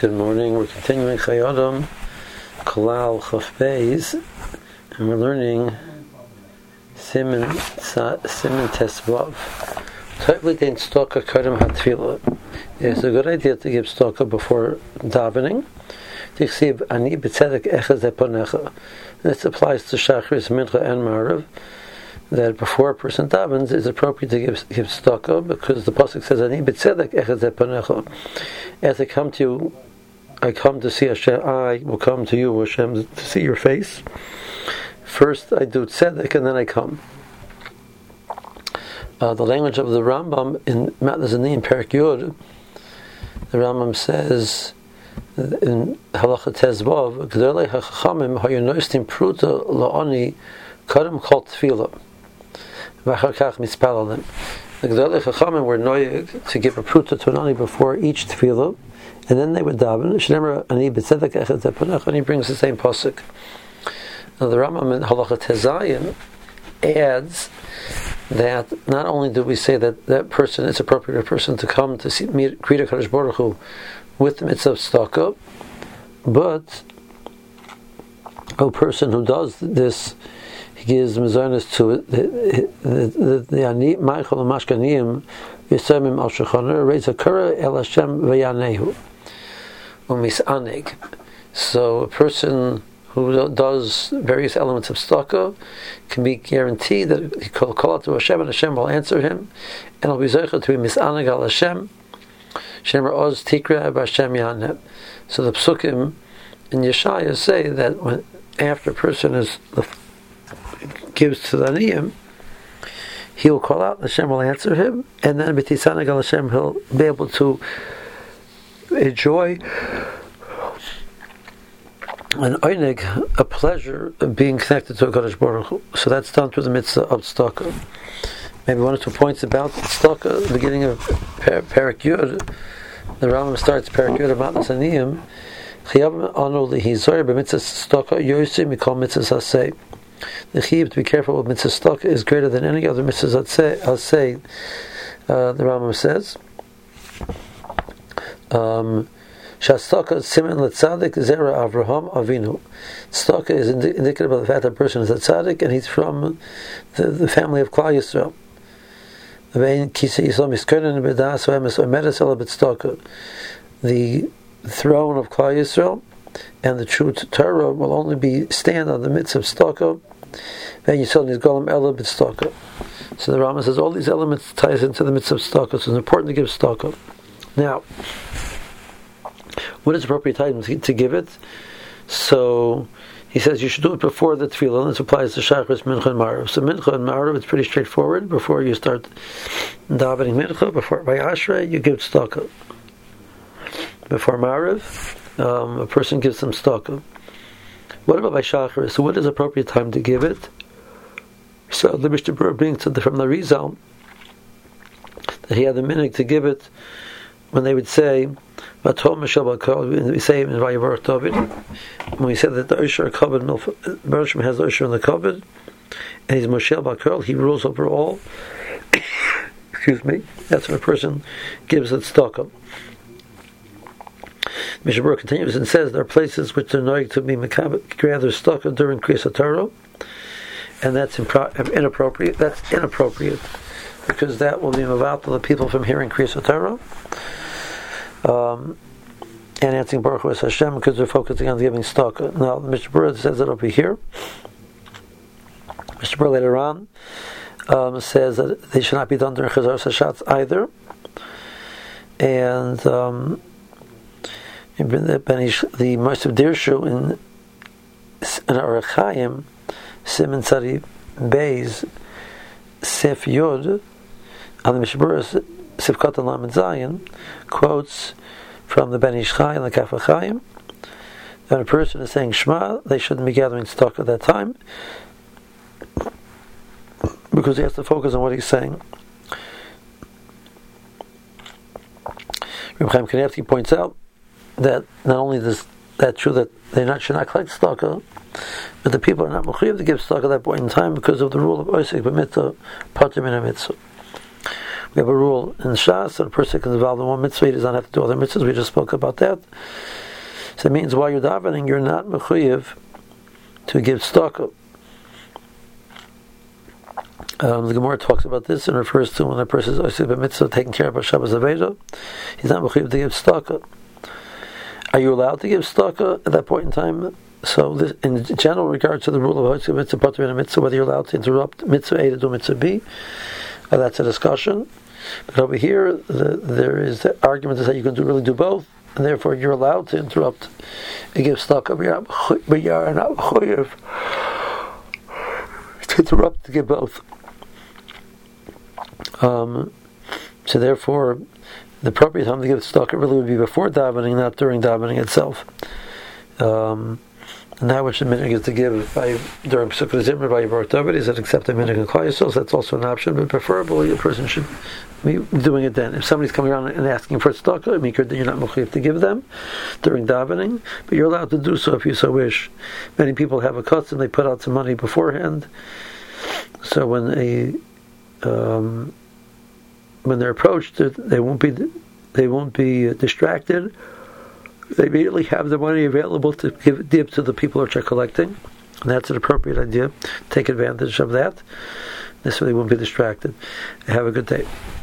Good morning. We're continuing Chayodom, Kolal Chaf Beis, and we're learning Siman Tesvav. Totally gain Stoka Kodem HaTfilah. It's a good idea to give Stoka before davening. Tichsiv Ani B'Tzedek Echad Zeponecha. This applies to Shachris, Mincha, and Marav. That before a person davens, it's appropriate to give Stoka because the pasuk says Ani B'Tzedek Echad Zeponecha. As I come to you, I come to see Hashem. I will come to you, Hashem, to see your face. First, I do tzedek, and then I come. The language of the Rambam in Matnas Zanim Perek Yud, the Rambam says in Halacha Tezvav, Gdolei HaChachamim hayonostim pruta la'ani kadam kol tefillah v'achar kach mispalalim. The Gdolei HaChachamim were noyeg to give a pruta to an ani before each tefillah, and then they would daven. Shneimar ani b'tzedek echad zeponech, and he brings the same pasuk. Now the Rambam in Halacha Tezayim adds that not only do we say that that person, it's appropriate for a person to come to see greet HaKadosh Baruch Hu with the mitzvah of tzedakah, but a person who does this, he gives mezonos to it. The ani ma'achol mashkaniyim yisamim al shulchan raise a kara el Hashem v'yanehu umisanig. So a person who does various elements of tzedakah can be guaranteed that he will call out to Hashem and Hashem will answer him, and will be zeicha to be misanig al Hashem. Shemar oz tikra b'Hashem yaneh. So the psukim in Yeshaya say that when after a person gives to the aniyim, he will call out, Hashem will answer him, and then b'tisanig al Hashem he'll be able to enjoy an oinig, a pleasure of being connected to a Kadosh Baruch Hu. So that's done through the mitzvah of tzedakah. Maybe one or two points about tzedakah. The beginning of Perek Yud, the Rambam starts Perek Yud about the Saniyim. Chiyam anu lihizor b'mitzvah tzedakah yosim mikol mitzvah hasei. The chiyuv to be careful with mitzvah tzedakah is greater than any other mitzvah hasei. The Rambam says. Shastaka siman letzadik zera Avraham Avinu. Tzedakah is indicative of the fact that a person is a tzaddik and he's from the family of Klal Yisrael. The throne of Klal Yisrael and the true Torah will only stand on the mitzvah of tzedakah. So the Rambam says all these elements ties into the mitzvah of tzedakah. So it's important to give tzedakah. Now, what is the appropriate time to give it? So he says you should do it before the tefillah, and this applies to Shachris, Mincha, and Marav. So Mincha and Marav, it's pretty straightforward. Before you start davening Mincha, before Vayashrei, you give tzedakah. Before Marav, a person gives some tzedakah. What about by Shachris? So what is the appropriate time to give it? So the Mishnah Berurah brings from the Rizal that he had the minhag to give it when they would say, we say in Vayivarach David, when we said that the Osher Kabed, Bereshim has the Osher in the Kabed, and he's Moshe Bakal, he rules over all. Excuse me. That's when a person gives it tzedakah. Mishnah Berurah continues and says there are places which are knowing to be gather tzedakah during Kriyas Torah, and that's inappropriate. That's inappropriate because that will be mevatel the people from hearing Kriyas Torah. And answering Baruch Hu as Hashem because they're focusing on giving tzedakah. Now, Mr. Berurah says it over here. Mr. Berurah later on says that they should not be done during Chazar Hashatz either. And the Moshe Dirshu in Orach Chaim, Siman Tzadi Beis, Sif Yud, on the Mishnah Berurah Sifkat and Lamed Zayin, quotes from the Ben Ish Chai and the Kaf HaChaim that a person is saying Shema, they shouldn't be gathering tzedakah at that time because he has to focus on what he's saying. Reb Chaim Kanievsky points out that not only is that true that they should not collect tzedakah, but the people are not mechuyev to give tzedakah at that point in time because of the rule of Osek b'mitzvah, patur min mitzvah. We have a rule in Shas that a person can involve in one mitzvah, he does not have to do other mitzvahs. We just spoke about that. So it means while you're davening, you're not mechuyev to give tzedakah. The Gemara talks about this and refers to when a person is osik b'mitzvah, taking care of Shabbos Aveda, he's not mechuyev to give tzedakah. Are you allowed to give tzedakah at that point in time? So, this, in general regard to the rule of osik mitzvah, patur in a mitzvah, whether you're allowed to interrupt mitzvah A to do mitzvah B, that's a discussion. But over here, there is the argument that you can really do both, and therefore you're allowed to interrupt and give tzedakah, but you're not mechuyev to interrupt to give both. So therefore, the appropriate time to give tzedakah really would be before davening, not during davening itself. And that which the minhag is to give during Pesukah Zimra by Yibor David is that accept the minhag and Klal Yisrael. So that's also an option, but preferably a person should be doing it then. If somebody's coming around and asking for tzedakah, then you're not mechuyev to give them during davening, but you're allowed to do so if you so wish. Many people have a custom; they put out some money beforehand, so when they're approached, they won't be distracted. They immediately have the money available to give to the people which are collecting, and that's an appropriate idea. Take advantage of that. This way they won't be distracted. Have a good day.